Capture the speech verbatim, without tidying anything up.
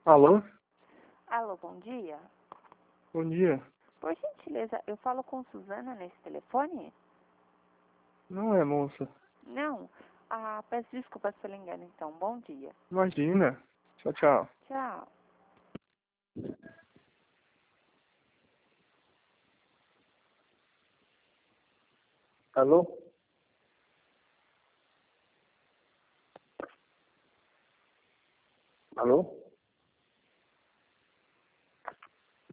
Alô? Alô, bom dia. Bom dia. Por gentileza, eu falo com Suzana nesse telefone? Não é, moça. Não? Ah, peço desculpas pelo engano, então. Bom dia. Imagina. Tchau, tchau. Tchau. Alô? Alô?